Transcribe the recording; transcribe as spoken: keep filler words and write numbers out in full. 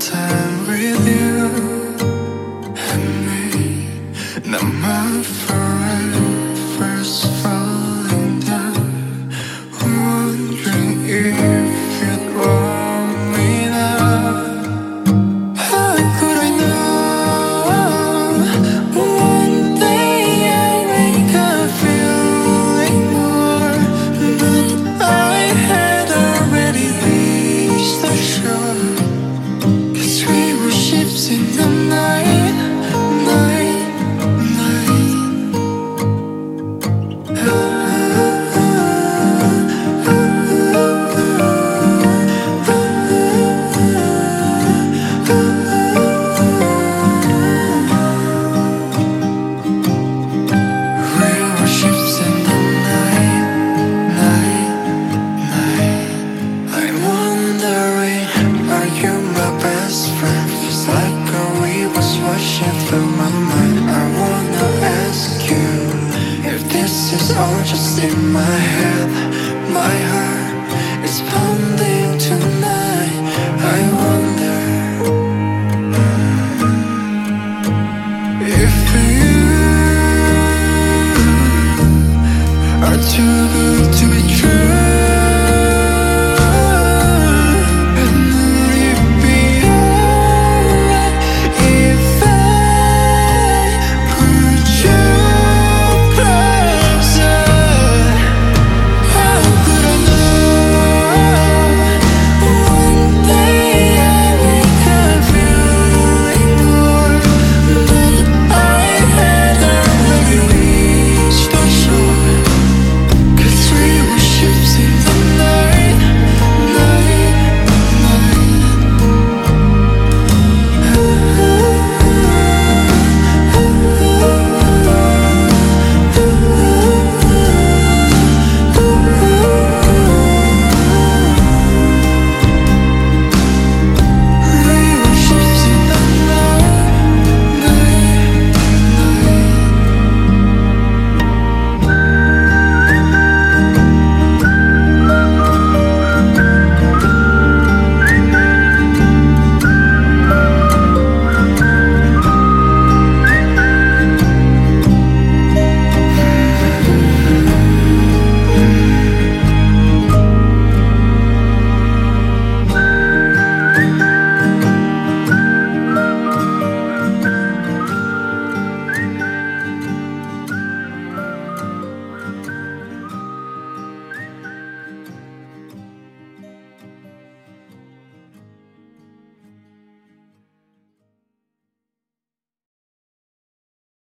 time with you and me. Now my forever's falling down, wondering if you'd want me now. How could I know one day I'd wake up feeling more, but I had already reached the shore. 'Cause we were ships in the night.